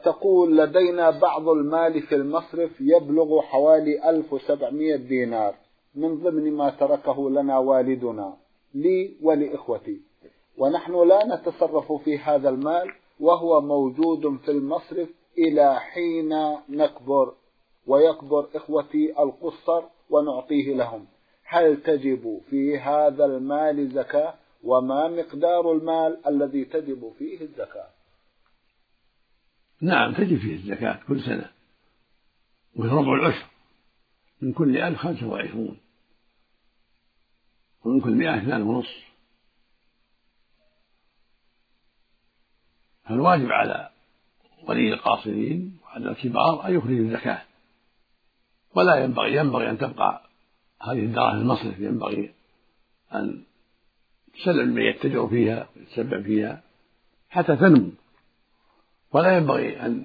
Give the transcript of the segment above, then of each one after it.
تقول: لدينا بعض المال في المصرف يبلغ حوالي 1700 دينار من ضمن ما تركه لنا والدنا لي ولإخوتي، ونحن لا نتصرف في هذا المال وهو موجود في المصرف إلى حين نكبر ويكبر إخوتي القصر ونعطيه لهم. هل تجب في هذا المال زكاة؟ وما مقدار المال الذي تجب فيه الزكاة؟ نعم، تجب فيه الزكاة كل سنة، وهي ربع العشر من كل 1000 25، ومن كل 100 2.5. فالواجب على ولي القاصرين وعلى الكبار أن يخرجوا الزكاة، ولا ينبغي أن تبقى هذه الدراهم المصرف، ينبغي أن تسلم من يتجر فيها ويتسبب فيها حتى تنمو، ولا ينبغي أن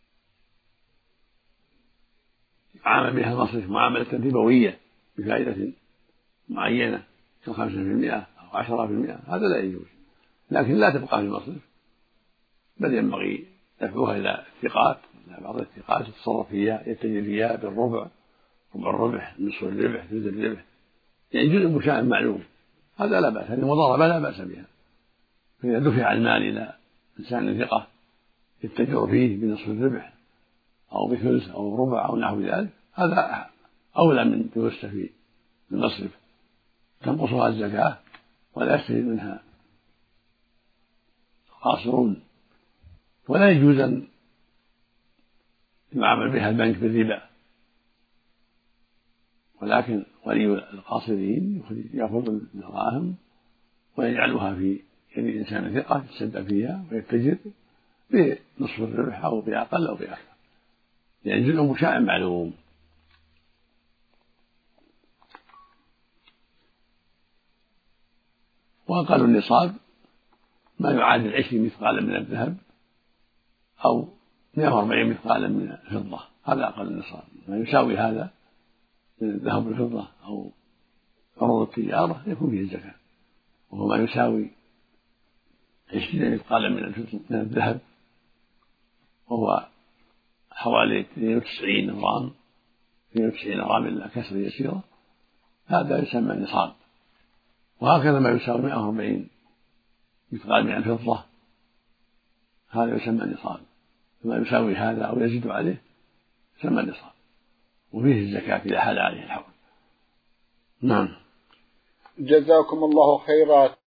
يعامل بها المصرف معاملة ربوية بفائدة معينة ك5% أو 10%، هذا لا يجوز. لكن لا تبقى في المصرف، بل ينبغي دفعها إلى الثقات، إلى بعض الثقات يتصرف فيها، يتجر فيها بالربع، ربع الربح، نصف الربح، ثلث الربح، يعني جزء مشاع معلوم. هذا لا بأس، هذه مضاربة لا بأس بها. فإذا دفع المال إلى إنسان ثقة يتجر فيه بنصف الربح أو بثلث أو بربع أو نحو ذلك، هذا أولى من جلوسه في المصرف تنقصها الزكاة ولا يستفيد منها القاصرون. ولا يجوز أن يعامل بها البنك بالربا، ولكن ولي القاصرين يأخذ الدراهم ويجعلها في يد إنسان ثقة يتصدق فيها ويتجر بنصف الربح أو بأقل أو بأكثر، يعني جزء مشاع معلوم. وأقل النصاب ما يعادل 20 مثقالا من الذهب أو 140 مثقالا من الفضة، هذا أقل النصاب. ما يساوي هذا من الذهب والفضة أو عروض التجارة يكون فيه الزكاة، وهو ما يساوي 20 مثقالا من الذهب، وهو حوالي 92 غرام، 92 غرام إلا كسر يسيرة، هذا يسمى النصاب. وهكذا ما يساوي 140 مثقال من الفضة، هذا يسمى النصاب. فما يساوي هذا أو يزيد عليه يسمى النصاب، وفيه الزكاة إذا حال عليه الحول. نعم. جزاكم الله خيرا.